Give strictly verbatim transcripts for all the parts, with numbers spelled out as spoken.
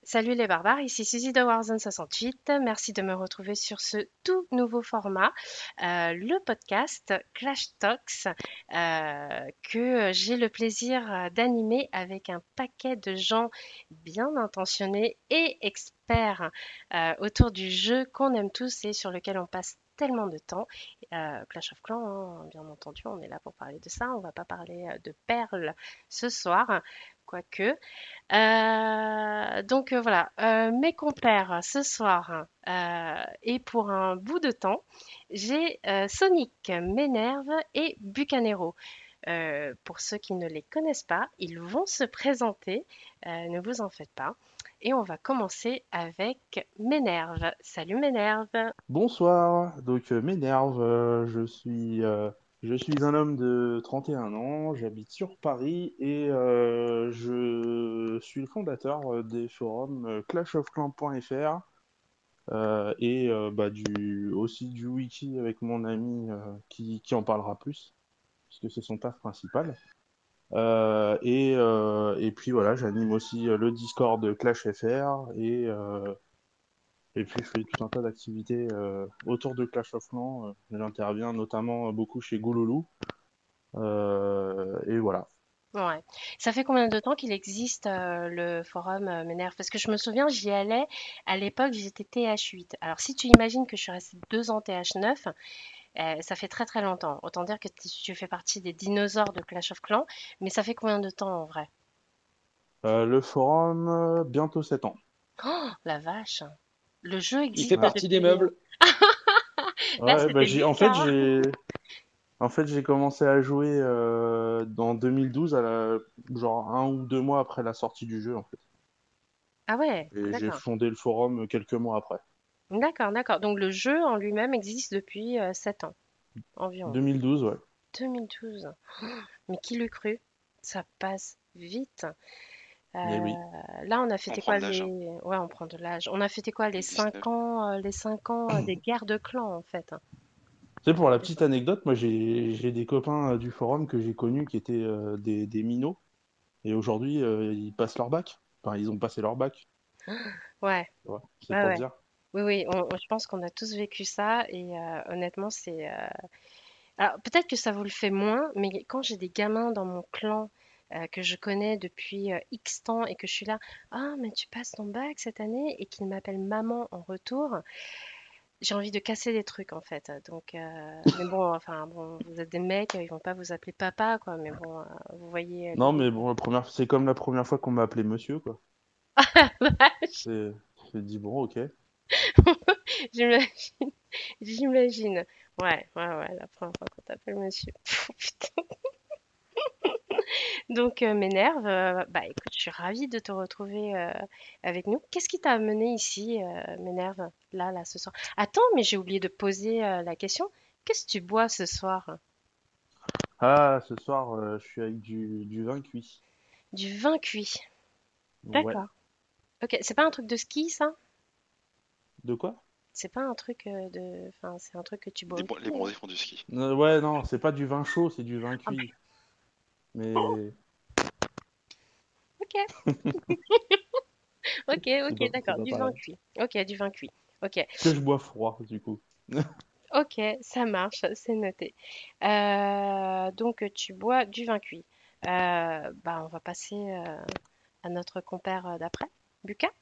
Salut les barbares, ici Suzy de Warzone soixante-huit. Merci de me retrouver sur ce tout nouveau format, euh, le podcast Clash Talks, euh, que j'ai le plaisir euh, d'animer avec un paquet de gens bien intentionnés et experts euh, autour du jeu qu'on aime tous et sur lequel on passe tellement de temps. Euh, Clash of Clans, hein, bien entendu, on est là pour parler de ça. On va pas parler euh, de perles ce soir, quoique. Euh, donc euh, voilà, euh, mes compères ce soir euh, et pour un bout de temps, j'ai euh, Sonic, Ménerve et Bucanero. Euh, pour ceux qui ne les connaissent pas, ils vont se présenter, euh, ne vous en faites pas. Et on va commencer avec Ménerve. Salut Ménerve. Bonsoir, donc euh, m'énerve, euh, je suis, euh, je suis un homme de trente et un ans, j'habite sur Paris et euh, je suis le fondateur euh, des forums euh, clash of clans point f r euh, et euh, bah, du, aussi du wiki avec mon ami euh, qui, qui en parlera plus, puisque c'est son taf principal. Euh, et, euh, et puis voilà, j'anime aussi euh, le Discord de Clash F R et, euh, et puis, je fais tout un tas d'activités euh, autour de Clash of Clans. Euh, J'interviens notamment euh, beaucoup chez Gouloulou. Euh, et voilà. Ouais. Ça fait combien de temps qu'il existe euh, le forum euh, Ménerve? Parce que je me souviens, j'y allais à l'époque, j'étais T H huit. Alors si tu imagines que je suis restée deux ans T H neuf, euh, ça fait très très longtemps. Autant dire que tu tu fais partie des dinosaures de Clash of Clans, mais ça fait combien de temps en vrai? Euh, le forum, euh, bientôt sept ans. Oh, la vache! Le jeu Il fait existe Ouais, partie des depuis. meubles. Là, ouais bah, c'était j'ai, en fait, Lucas. j'ai, en fait, j'ai commencé à jouer euh, dans deux mille douze, à la, genre un ou deux mois après la sortie du jeu, en fait. Ah ouais, Et j'ai d'accord. fondé le forum quelques mois après. D'accord, d'accord. Donc le jeu en lui-même existe depuis euh, sept ans environ. deux mille douze, ouais. deux mille douze. Mais qui l'eût cru? Ça passe vite. Euh, Et oui. Là, on a On fêté prend quoi de l'âge, hein. les... Ouais, on prend de l'âge. On a fêté quoi les cinq dix-neuf. ans, euh, les cinq ans euh, des guerres de clans en fait, hein. Tu sais, pour la C'est petite ça. anecdote, moi, j'ai, j'ai des copains euh, du forum que j'ai connus qui étaient euh, des, des minots. Et aujourd'hui, euh, ils passent leur bac. Enfin, ils ont passé leur bac. Ouais, Tu vois, c'est ouais, pour ouais. dire. Oui, oui, on- on- je pense qu'on a tous vécu ça et euh, honnêtement, c'est. euh, Alors peut-être que ça vous le fait moins, mais quand j'ai des gamins dans mon clan euh, que je connais depuis euh, X temps et que je suis là, ah, mais tu passes ton bac cette année et qu'ils m'appellent maman en retour, j'ai envie de casser des trucs en fait. Donc, euh, mais bon, enfin, bon, vous êtes des mecs, ils vont pas vous appeler papa, quoi. Mais bon, euh, vous voyez euh, Non, l'idée. mais bon, la première... c'est comme la première fois qu'on m'a appelé monsieur, quoi. C'est... J'ai dit, bon, ok. J'imagine, j'imagine. Ouais, ouais, ouais, la première fois qu'on t'appelle monsieur. Pfff, putain. Donc, euh, m'énerve. Euh, bah, écoute, je suis ravie de te retrouver euh, avec nous. Qu'est-ce qui t'a amené ici, euh, m'énerve, là, là, ce soir? Attends, mais j'ai oublié de poser euh, la question. Qu'est-ce que tu bois ce soir? Ah, ce soir, euh, je suis avec du, du vin cuit. Du vin cuit. Ouais. D'accord. Ok, c'est pas un truc de ski, ça? De quoi? C'est pas un truc euh, de... Enfin, c'est un truc que tu bois Les, bron- aussi, les hein? bronzés font du ski. Euh, ouais, non, c'est pas du vin chaud, c'est du vin Ah, cuit. Mais ok, ok, c'est ok, pas, c'est d'accord. pas Du vin pareil. cuit. Ok, du vin cuit. Ok, Que je bois froid, du coup. ok, ça marche, c'est noté. Euh, donc, tu bois du vin cuit. Euh, bah, on va passer euh, à notre compère euh, d'après, Lucas.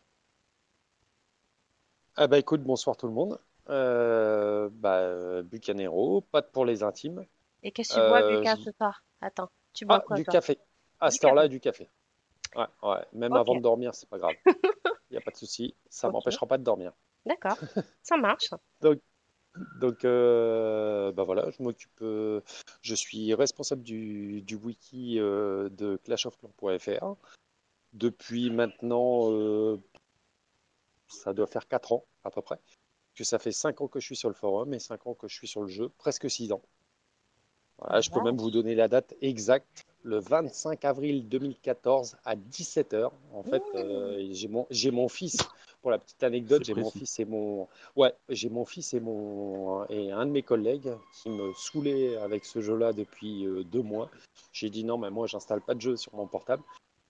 Ah bah écoute, bonsoir tout le monde. Euh, bah, euh, Bucanero, pas de pour les intimes. Et qu'est-ce que tu bois, Euh, Lucas, je- ce soir? Attends, tu bois Ah, quoi, du toi? café. À Du cette heure-là, café. du café. Ouais, ouais. Même Ok, avant de dormir, c'est pas grave. Il n'y a pas de souci. Ça ok, m'empêchera pas de dormir. d'accord, ça marche. Donc, donc euh, bah voilà, je m'occupe. Euh, je suis responsable du, du wiki euh, de clash of clans point f r depuis maintenant, euh, ça doit faire quatre ans à peu près. Que ça fait cinq ans que je suis sur le forum et cinq ans que je suis sur le jeu, presque six ans. La Voilà, je peux même vous vache. donner la date exacte, le vingt-cinq avril deux mille quatorze à dix-sept heures. En fait, Mmh. euh, j'ai mon, j'ai mon fils, pour la petite anecdote, C'est j'ai mon précis. fils et mon, ouais, j'ai mon fils et mon et un de mes collègues qui me saoulaient avec ce jeu-là depuis euh, deux mois. J'ai dit non, mais moi, j'installe pas de jeu sur mon portable.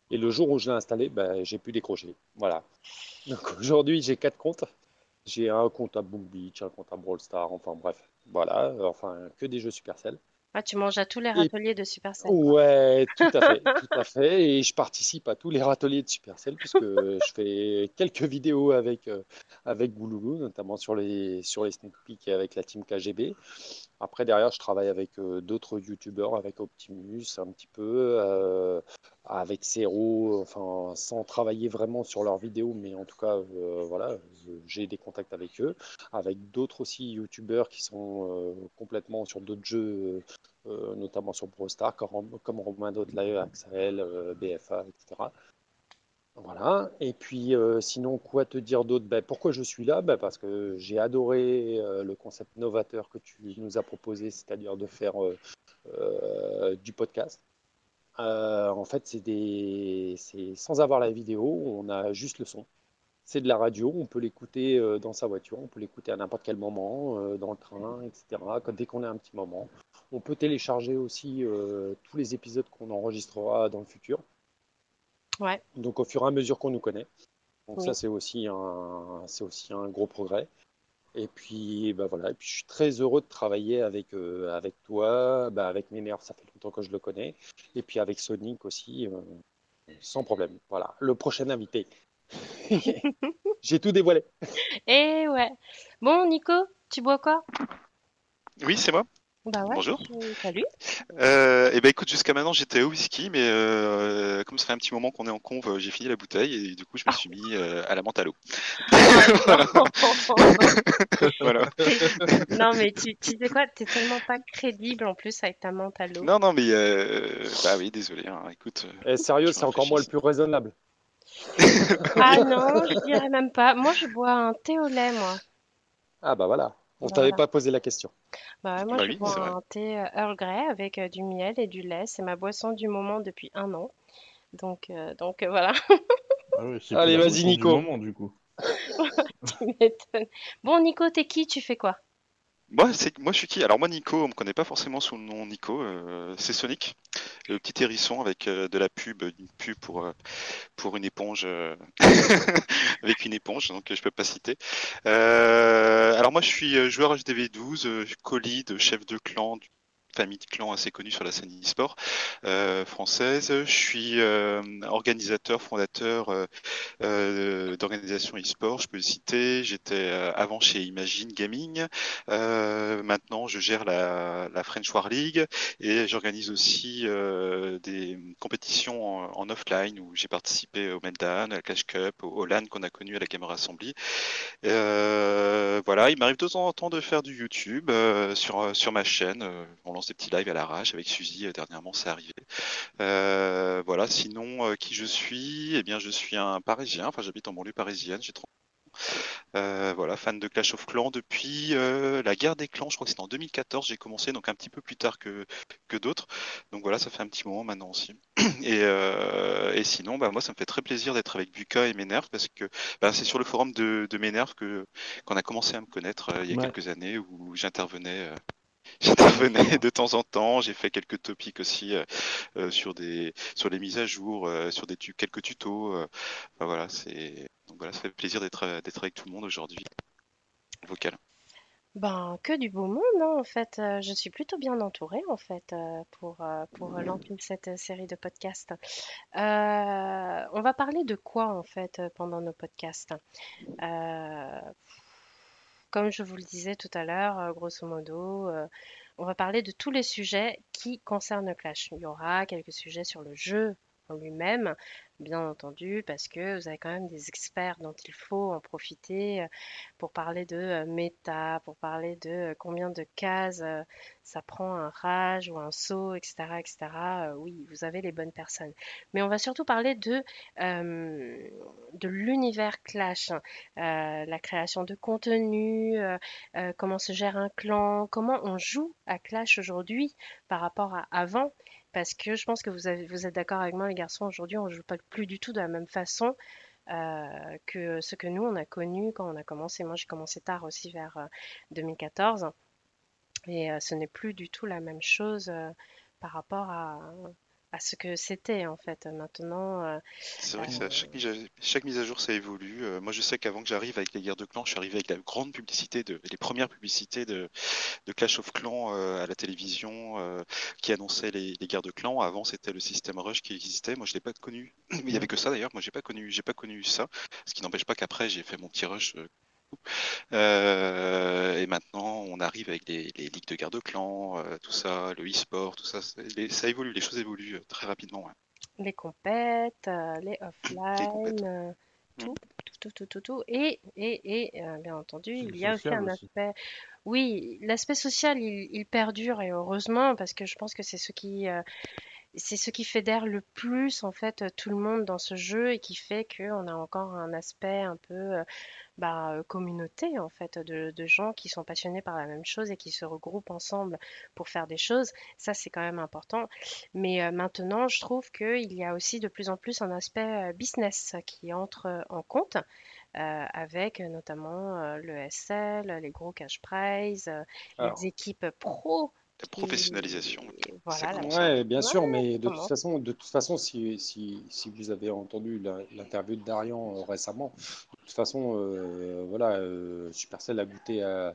Et le jour où je l'ai installé, ben, j'ai pu décrocher. Voilà. Donc aujourd'hui, j'ai quatre comptes. J'ai un compte à Boom Beach, un compte à Brawl Stars, enfin bref, voilà, enfin que des jeux Supercell. Ah, tu manges à tous les Et râteliers de Supercell, quoi. ouais, tout à fait, tout à fait. Et je participe à tous les râteliers de Supercell puisque je fais quelques vidéos avec, euh, avec Gouloulou, notamment sur les, sur les sneak peeks et avec la team K G B. Après, derrière, je travaille avec euh, d'autres youtubeurs, avec Optimus un petit peu, euh, avec Zero, enfin, sans travailler vraiment sur leurs vidéos, mais en tout cas, euh, voilà, je- j'ai des contacts avec eux, avec d'autres aussi youtubeurs qui sont euh, complètement sur d'autres jeux, euh, notamment sur Brawl Stars, comme, comme Romain Live, Axel, euh, B F A, et cetera. Voilà. Et puis, euh, sinon, quoi te dire d'autre? Ben, pourquoi je suis là? Ben, parce que j'ai adoré euh, le concept novateur que tu nous as proposé, c'est-à-dire de faire euh, euh, du podcast. Euh, en fait, c'est des... c'est sans avoir la vidéo, on a juste le son. C'est de la radio, on peut l'écouter euh, dans sa voiture, on peut l'écouter à n'importe quel moment, euh, dans le train, et cetera. Quand- dès qu'on a un petit moment. On peut télécharger aussi euh, tous les épisodes qu'on enregistrera dans le futur. Ouais, Donc, au fur et à mesure qu'on nous connaît. Donc ça, oui. c'est aussi un, c'est aussi un gros progrès. Et puis, bah voilà. Et puis, je suis très heureux de travailler avec, euh, avec toi, bah, avec Ménère, ça fait longtemps que je le connais. Et puis avec Sonic aussi, euh, sans problème. Voilà. Le prochain invité. J'ai tout dévoilé. Et ouais. Bon, Nico, tu bois quoi? Oui, c'est moi. Bah ouais, Bonjour. tu... salut. Euh, et ben écoute, jusqu'à maintenant j'étais au whisky, mais euh, comme ça fait un petit moment qu'on est en conve, euh, j'ai fini la bouteille et du coup je me suis mis euh, à la menthe à l'eau. Oh Voilà. non! Voilà. T'es- Non, mais tu, tu sais quoi? T'es tellement pas crédible en plus avec ta menthe à l'eau. Non, non, mais euh, bah oui, désolé. Hein, écoute, euh, Et sérieux, je me c'est encore moi le rafraîchis. plus raisonnable. Ah non, je dirais même pas. Moi, je bois un thé au lait, moi. Ah bah voilà. On Bah t'avait voilà. pas posé la question. Bah ouais, moi, Bah je oui, bois c'est vrai. un thé euh, Earl Grey avec euh, du miel et du lait. C'est ma boisson du moment depuis un an. Donc, euh, donc euh, voilà, Ah ouais, c'est plus Allez, la vas-y, boisson du Nico. moment, du coup. tu m'étonnes. Bon, Nico, t'es qui? Tu fais quoi? Moi, c'est moi je suis qui? Alors moi Nico, on me connaît pas forcément sous le nom Nico. Euh, c'est Sonic, le petit hérisson avec euh, de la pub, une pub pour euh, pour une éponge, euh, avec une éponge, donc je peux pas citer. Euh, alors moi je suis euh, joueur H D V douze, euh, co-lead, chef de clan, d'une famille de clans assez connue sur la scène e-sport euh, française. Je suis euh, organisateur, fondateur euh, euh, d'organisations e-sport, je peux le citer. J'étais euh, avant chez Imagine Gaming. Euh, maintenant, je gère la, la French War League et j'organise aussi euh, des compétitions en, en offline où j'ai participé au Meltdown, à la Clash Cup, au, au LAN qu'on a connu à la Gamer Assembly. Euh, voilà, il m'arrive de temps en temps de faire du YouTube euh, sur, sur ma chaîne. Euh, on lance des petits lives à l'arrache avec Suzy. euh, Dernièrement, c'est arrivé. Euh, voilà, sinon, euh, qui je suis? Eh bien, je suis un Parisien, enfin j'habite en banlieue parisienne, j'ai trente euh, voilà, fan de Clash of Clans depuis euh, la guerre des clans, je crois que c'était en deux mille quatorze, j'ai commencé, donc un petit peu plus tard que, que d'autres. Donc voilà, ça fait un petit moment maintenant aussi. Et, euh, et sinon, bah, moi, ça me fait très plaisir d'être avec Buka et Ménerve parce que bah, c'est sur le forum de, de Ménerve que qu'on a commencé à me connaître euh, il y a Ouais, quelques années où j'intervenais. euh, ouais, je J'intervenais crois. de temps en temps, j'ai fait quelques topics aussi euh, euh, sur des sur les mises à jour, euh, sur des tu- quelques tutos. euh, enfin, voilà, c'est donc voilà, ça fait plaisir d'être euh, d'être avec tout le monde aujourd'hui. Vocal. Ben, que du beau monde, hein, en fait. Euh, je suis plutôt bien entourée, en fait, euh, pour, euh, pour lancer cette euh, série de podcasts. Euh, on va parler de quoi, en fait, euh, pendant nos podcasts? Euh, Comme je vous le disais tout à l'heure, euh, grosso modo, euh, on va parler de tous les sujets qui concernent Clash. Il y aura quelques sujets sur le jeu en lui-même, bien entendu, parce que vous avez quand même des experts dont il faut en profiter euh, pour parler de euh, méta, pour parler de euh, combien de cases euh, ça prend un rage ou un saut, et cetera, et cetera. Euh, oui, vous avez les bonnes personnes. Mais on va surtout parler de, euh, de l'univers Clash, hein, euh, la création de contenu, euh, euh, comment se gère un clan, comment on joue à Clash aujourd'hui par rapport à avant. Parce que je pense que vous, avez- vous êtes d'accord avec moi, les garçons, aujourd'hui, on ne joue pas plus du tout de la même façon euh, que ce que nous, on a connu quand on a commencé. Moi, j'ai commencé tard aussi, vers euh, deux mille quatorze, et euh, ce n'est plus du tout la même chose euh, par rapport à, à ce que c'était en fait. Maintenant, euh, C'est vrai que euh, ça- chaque, mise à, chaque mise à jour, ça évolue. Euh, moi, je sais qu'avant que j'arrive avec les guerres de clans, je suis arrivé avec la grande publicité, de, les premières publicités de, de Clash of Clans euh, à la télévision euh, qui annonçaient les, les guerres de clans. Avant, c'était le système Rush qui existait. Moi, je l'ai pas connu. Mais il y avait que ça d'ailleurs. Moi, j'ai pas connu, j'ai pas connu ça. Ce qui n'empêche pas qu'après, j'ai fait mon petit Rush. euh, Euh, et maintenant, on arrive avec les, les ligues de guerre de clans, euh, tout ça, le e-sport, tout ça. c'est- les- ça évolue, les choses évoluent euh, très rapidement. Ouais. les compètes, euh, les Les compètes. offline, euh, Mm. tout, tout, tout, tout, tout, tout. Et, et, et euh, bien entendu, C'est il y a aussi social un aussi. aspect. Oui, l'aspect social, il, il perdure et heureusement parce que je pense que c'est ce qui, euh, c'est ce qui fédère le plus en fait tout le monde dans ce jeu et qui fait qu'on a encore un aspect un peu euh, bah, euh, communauté en fait de, de gens qui sont passionnés par la même chose et qui se regroupent ensemble pour faire des choses. Ça, c'est quand même important. Mais euh, maintenant, je trouve qu'il y a aussi de plus en plus un aspect euh, business qui entre euh, en compte. euh, avec euh, notamment euh, le S L, les gros cash prize, euh, les Alors, équipes pro La qui, professionnalisation, ça voilà, la commence à. ouais, bien ouais, sûr, mais de toute comment? façon, de toute façon, si, si, si vous avez entendu la- l'interview de Darian euh, récemment, de toute façon, euh, voilà, euh, Supercell a goûté à,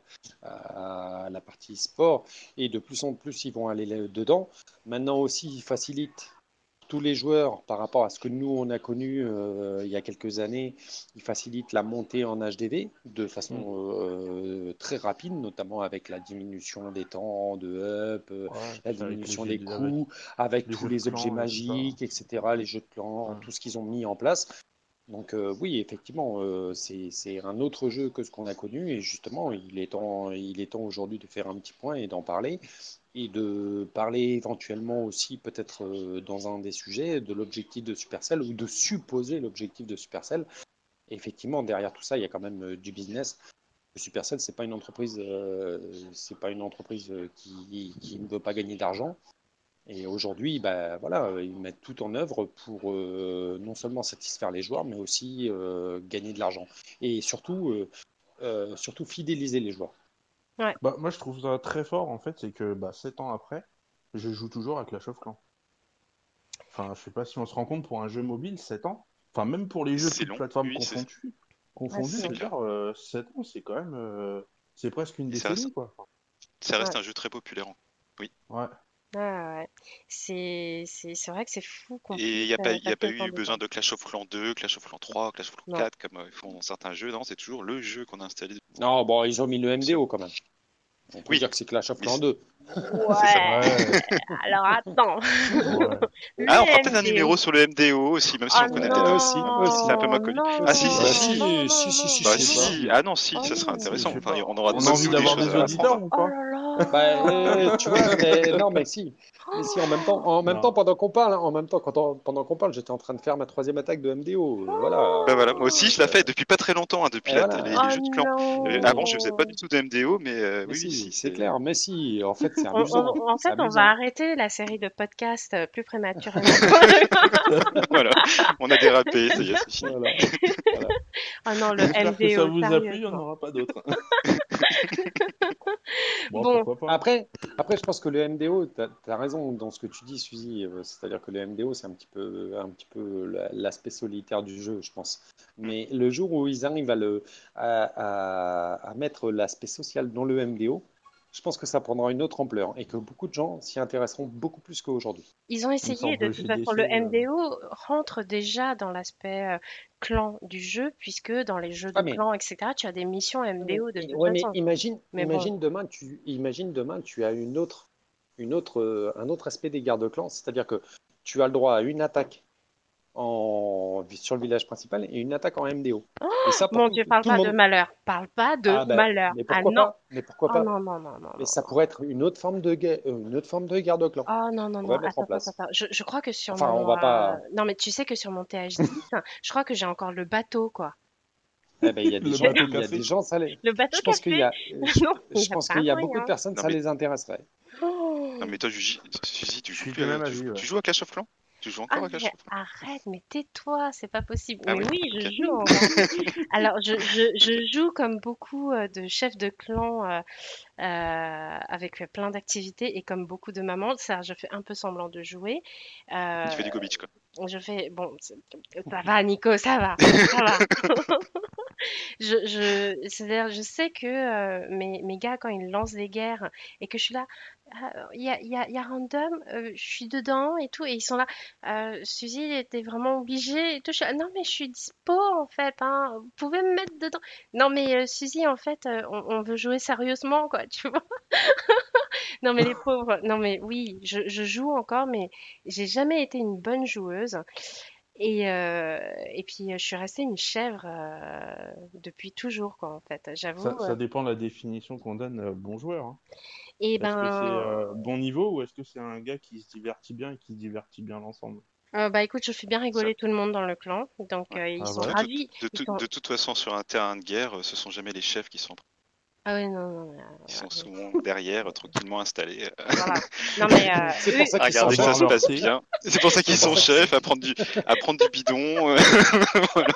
à la partie sport et de plus en plus, ils vont aller là- dedans. Maintenant aussi, ils facilitent tous les joueurs par rapport à ce que nous on a connu euh, il y a quelques années. Ils facilitent la montée en H D V de Mm. façon euh, très rapide, notamment avec la diminution des temps de up, euh, Ouais, la puis avec les diminution jeux des de, avec coûts, avec les tous jeux de les objets clans et tout ça. magiques, et cetera, les jeux de clans, Ouais. tout ce qu'ils ont mis en place. Donc euh, oui, effectivement, euh, c'est, c'est un autre jeu que ce qu'on a connu et justement, il est temps, il est temps aujourd'hui de faire un petit point et d'en parler et de parler éventuellement aussi peut-être euh, dans un des sujets de l'objectif de Supercell ou de supposer l'objectif de Supercell. Et effectivement, derrière tout ça, il y a quand même euh, du business. Supercell, c'est pas une entreprise, euh, c'est pas une entreprise euh, qui, qui ne veut pas gagner d'argent. Et aujourd'hui, bah, voilà, euh, ils mettent tout en œuvre pour euh, non seulement satisfaire les joueurs, mais aussi euh, gagner de l'argent. Et surtout, euh, euh, surtout fidéliser les joueurs. Ouais. Bah, moi, je trouve ça très fort, en fait, c'est que bah, sept ans après, je joue toujours à Clash of Clans. Enfin, je sais pas si on se rend compte pour un jeu mobile, sept ans. Enfin, même pour les jeux C'est toutes long, plateformes oui, c'est confondues, Ouais, confondues, c'est je c'est long. veux clair. dire, euh, sept ans, c'est quand même. euh, C'est presque une Et ça reste, décennie, quoi. ça Ouais. reste un jeu très populaire. Oui. Ouais. Ah ouais. C'est c'est c'est vrai que c'est fou qu'on Et il puisse n'y a pas, euh, y a passer pas autant eu de besoin temps. de Clash of Clans deux, Clash of Clans trois, Clash of Clans Non. quatre, comme euh, ils font dans certains jeux. Non, c'est toujours le jeu qu'on a installé sur Non, bon, ils ont mis le console. M D O quand même. On peut Oui, dire que c'est Clash of mais Clans c'est deux. c'est ça. Ouais. Ouais. Alors attends. Ouais. Ah, on fera Le peut-être un M D O. numéro sur le M D O aussi, même si Oh on connaît Ouais, peut-être. aussi, C'est un aussi, peu non, moins connu. Ah si, non, si, Bah si. non, si, non, si, si, non. si, Bah Je si, sais pas. si. si. Ah non, si, Oh ça serait non. Je intéressant. sais Enfin, pas. on aura On des a bonnes envie news, des d'avoir choses des à. auditeurs ou Oh pas? là Bah, euh, tu vois, mais là. non, mais si. Mais si, en même temps, en même temps, Non. pendant qu'on parle, hein, en même temps, quand on- pendant qu'on parle, j'étais en train de faire ma troisième attaque de M D O. euh, Voilà. Bah voilà, moi aussi je la Euh, fais depuis pas très longtemps, hein, depuis et la, voilà. les, les Oh jeux de clans. Euh, avant je faisais pas du non. tout de M D O, mais euh, Mais oui, oui, si, si, c'est c'est. clair. Mais si, en fait, c'est On- amusant. on- en C'est fait, on va amusant. arrêter la série de podcasts euh, plus prématurément. Voilà, on a dérapé, ça y est, c'est fini. Voilà. Voilà. Oh non, le J'espère que ça M D O, vous a plu, il n'y en sérieusement. aura pas d'autres. Bon, Bon, pourquoi pas. Après, après, je pense que le M D O, tu as, raison dans ce que tu dis, Suzy. euh, C'est-à-dire que le M D O, c'est un petit peu, un petit peu la- l'aspect solitaire du jeu, je pense. Mm. Mais le jour où ils arrivent à, le, à, à- à mettre l'aspect social dans le M D O, je pense que ça prendra une autre ampleur et que beaucoup de gens s'y intéresseront beaucoup plus qu'aujourd'hui. ils ont Une essayé, sorte de de toute façon, le G D C. euh, M D O rentre déjà dans l'aspect euh, clan du jeu, puisque dans les jeux de Ah, mais clan, et cetera, tu as des missions Ouais, mais, M D O de toute ouais, mais façon. imagine, Mais bon, imagine demain, tu, imagine demain, tu as une autre, une autre, euh, un autre aspect des gardes-clans, c'est-à-dire que tu as le droit à une attaque en, sur le village principal et une attaque en M D O. Et ça, pour mon tout, Dieu, parle tout le pas de monde. malheur. Parle pas de Ah ben, malheur. mais Ah pourquoi non. pas? Mais pourquoi Oh pas? non, non, non, non, Mais non, ça non. pourrait être une autre forme de, ga- euh, une autre forme de garde-clan Oh non, non, qu'on non. pourrait mettre Attends, en attends, place. attends. Je, je crois que sur Enfin, on mon... va euh, pas. Non, mais tu sais que sur mon T H dix, je crois que j'ai encore le bateau, quoi. Eh ben, il y a des Le gens, bateau il y a des café. gens, ça les. Le bateau Je pense qu'il y café. a, je, Non, il n'y je a pense pas qu'il y a beaucoup de moyen. personnes, Non ça mais, les intéresserait. non Oh. mais toi, Suzy, Suzy, tu Je joues suis plus, du à- même tu joues, avis, ouais. tu joues à Clash of Clans? Tu joues Ah encore à Clash mais of Clans? arrête, mais tais-toi, c'est pas possible. Ah Mais oui, oui, ok, je joue encore. Alors, je, je, ok. je joue comme beaucoup euh, de chefs de clan euh, euh, avec euh, plein d'activités et comme beaucoup de mamans, ça, je fais un peu semblant de jouer. Tu Euh, fais du Go Beach, quoi. je fais, bon, c'est- ça va, Nico, ça va, ça va. Je, je, c'est-à-dire, je sais que euh, mes, mes gars, quand ils lancent des guerres et que je suis là, ah, il y a, il y a, il y a random, euh, je suis dedans et tout, et ils sont là, euh, Suzy, t'es vraiment obligée et tout. Je suis là, non, mais je suis dispo en fait, hein, vous pouvez me mettre dedans. Non, mais euh, Suzy, en fait, euh, on, on veut jouer sérieusement, quoi, tu vois. Non, mais les pauvres, non, mais oui, je, je joue encore, mais j'ai jamais été une bonne joueuse. Et, euh, et puis, euh, je suis restée une chèvre euh, depuis toujours, quoi, en fait. Ça, J'avoue. euh. ça dépend de la définition qu'on donne euh, bon joueur, hein. Et Est-ce que c'est ben, euh, bon niveau ou est-ce que c'est un gars qui se divertit bien et qui divertit bien l'ensemble? euh, bah écoute, je fais bien Ça, rigoler tout le monde dans le clan. Donc, ouais. euh, ils Ah sont ouais? De toute, ravis. de Ils tout- sont... de toute façon, sur un terrain de guerre, euh, ce sont jamais les chefs qui sont, Ah ouais, non, non, mais, euh, ils voilà. sont souvent derrière, euh, tranquillement installés, euh, Voilà. Non, mais euh, C'est pour eux, ça à qu'ils sont regarder que ça Boire chefs. se leur passe thé. bien. C'est pour ça qu'ils C'est pour sont ça qu'ils sont chefs, à chefs. prendre du, à prendre du bidon. euh, voilà.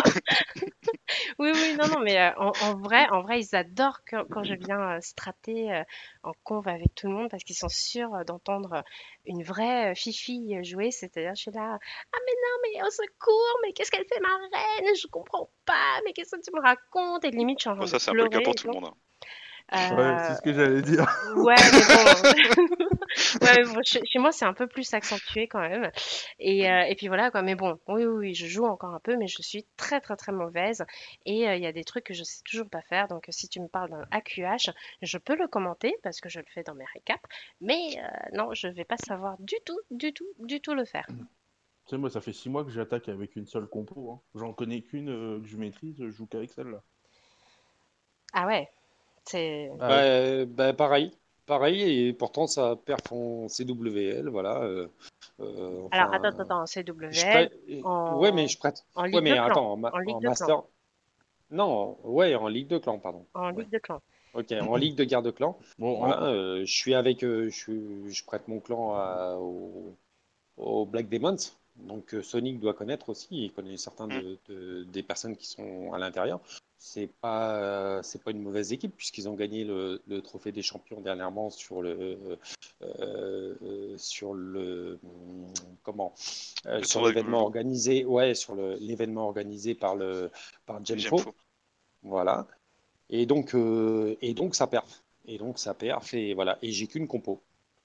oui, oui, non, non, mais euh, en, en vrai, en vrai, ils adorent quand, quand je viens euh, strater euh, en conv avec tout le monde parce qu'ils sont sûrs euh, d'entendre euh, une vraie euh, fifi euh, jouer. C'est-à-dire, je suis là, ah mais non, mais au secours, mais qu'est-ce qu'elle fait ma reine? Je comprends pas, mais qu'est-ce que tu me racontes? Et limite, je suis en Bon, train de ça, c'est un peu le cas pleurer pour et tout le tout. monde, hein. Ouais, c'est Euh, ce que j'allais dire. ouais, mais bon, ouais, mais bon, chez, chez moi, c'est un peu plus accentué quand même. Et, euh, et puis voilà, quoi. Mais bon, oui, oui, oui, je joue encore un peu, mais je suis très, très, très mauvaise. Et euh, il y a des trucs que je sais toujours pas faire. Donc, euh, si tu me parles d'un A Q H, je peux le commenter parce que je le fais dans mes récaps. Mais euh, non, je vais pas savoir du tout, du tout, du tout le faire. Tu sais, moi, ça fait six mois que j'attaque avec une seule compo, hein. J'en connais qu'une euh, que je maîtrise, je joue qu'avec celle-là. Ah ouais, c'est. Ah Bah, ouais. euh, bah, pareil, pareil, et pourtant ça perf en C W L, voilà. euh, euh, Alors, attends, enfin, attends, attends, je C W L prête. Ouais, mais en, je prête. en Ouais, Ligue de mais clan. attends, en, ma- En Ligue en de clan. master. Non, ouais, en Ligue de clan, pardon. En Ouais. Ligue de clan. Ok, en Ligue de guerre de clan. Bon, Voilà, en- euh, je suis avec, euh, je suis, je prête mon clan à- au, au Black Demons. Donc euh, Sonic doit connaître aussi, il connaît certains Mm. de, de- des personnes qui sont à l'intérieur. C'est pas, euh, c'est pas une mauvaise équipe puisqu'ils ont gagné le, le trophée des champions dernièrement sur le, euh, euh, sur le, hum, comment, euh, Le sur tournoi de l'événement Gouloulou, organisé, ouais, sur le- l'événement organisé par le, par j'aime Genfo. faux. Voilà. Et donc, euh, et donc ça perf. Et donc ça perf et voilà. Et j'ai qu'une compo.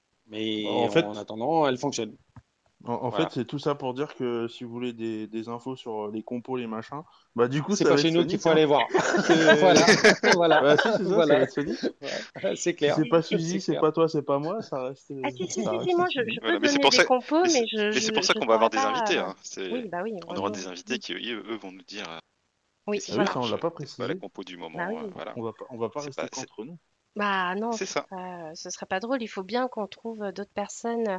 en Mais en fait, attendant, elle fonctionne. en, en fait, Voilà. c'est tout ça pour dire que si vous voulez des, des infos sur les compos, les machins, bah du coup, C'est ça pas va être chez nous qu'il Sonic, faut hein. aller voir. C'est... Voilà, voilà, Bah si, c'est ça, ça va voilà. être Sonic. Ouais, c'est Si clair, c'est pas c'est Suzy, c'est clair. pas toi, c'est pas moi, ça reste, Ah si, si, ça si, si, reste moi je, Sonic. je peux Voilà, mais c'est donner pour des ça, compos, mais mais c'est je, mais c'est je, pour ça je qu'on va saurais avoir des pas. invités, euh, hein. C'est, Oui, bah oui, on oui, aura oui, des invités qui, eux, eux, vont nous dire euh, oui, qu'est-ce Ah qui oui, voilà. ça on marche, l'a euh, pas c'est quoi la précisé. compo du Bah moment, euh, oui. voilà. On va pas, on va pas C'est rester pas, c'est, qu'entre nous. Bah non, c'est ce serait ça. pas, ce serait pas drôle. Il faut bien qu'on trouve d'autres personnes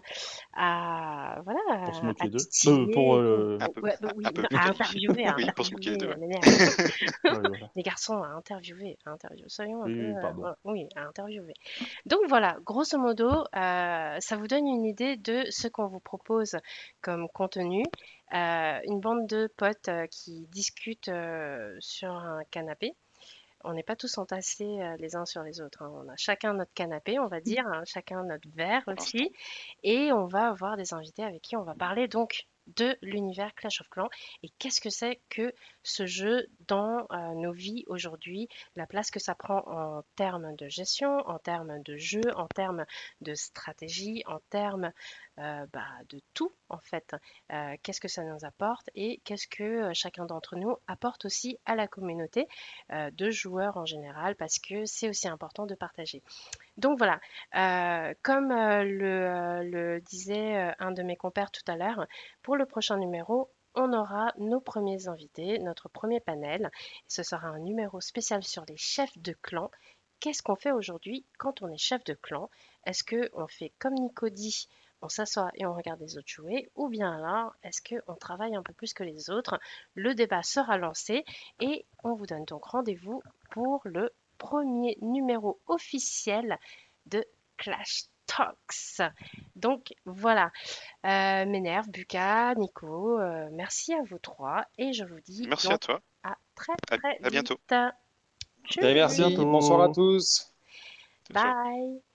à, voilà, Pour se à, à moquer d'eux. Euh, pour titiller et tout. euh, Un peu, Ouais, bah un oui, peu non, plus à qualifié. interviewer, à Oui, pour se moquer interviewer, d'eux, ça ouais. m'énerve. ouais, voilà. Les garçons à interviewer, à interviewer. Soyons un Oui, peu, oui, euh, pardon. voilà, oui, à interviewer. Donc voilà, grosso modo, euh, ça vous donne une idée de ce qu'on vous propose comme contenu. Euh, une bande de potes euh, qui discutent euh, sur un canapé. On n'est pas tous entassés euh, les uns sur les autres, hein. On a chacun notre canapé, on va dire, hein, chacun notre verre Pour l'instant. aussi. Et on va avoir des invités avec qui on va parler donc de l'univers Clash of Clans et qu'est-ce que c'est que ce jeu dans euh, nos vies aujourd'hui, la place que ça prend en termes de gestion, en termes de jeu, en termes de stratégie, en termes euh, bah, de tout en fait. Euh, qu'est-ce que ça nous apporte et qu'est-ce que euh, chacun d'entre nous apporte aussi à la communauté euh, de joueurs en général parce que c'est aussi important de partager. Donc voilà, euh, comme euh, le, euh, le disait euh, un de mes compères tout à l'heure, pour le prochain numéro, on aura nos premiers invités, notre premier panel. Ce sera un numéro spécial sur les chefs de clan. Qu'est-ce qu'on fait aujourd'hui quand on est chef de clan? Est-ce qu'on fait comme Nico dit, on s'assoit et on regarde les autres jouer, ou bien alors est-ce qu'on travaille un peu plus que les autres? Le débat sera lancé et on vous donne donc rendez-vous pour le premier numéro officiel de Clash Talks. Donc voilà, euh, Ménère, Buka, Nico, euh, merci à vous trois et je vous dis Merci donc à toi. à très À, très à bientôt. vite. Ben, Tschüss. merci, bientôt. bonsoir à tous. Ciao, ciao. Bye.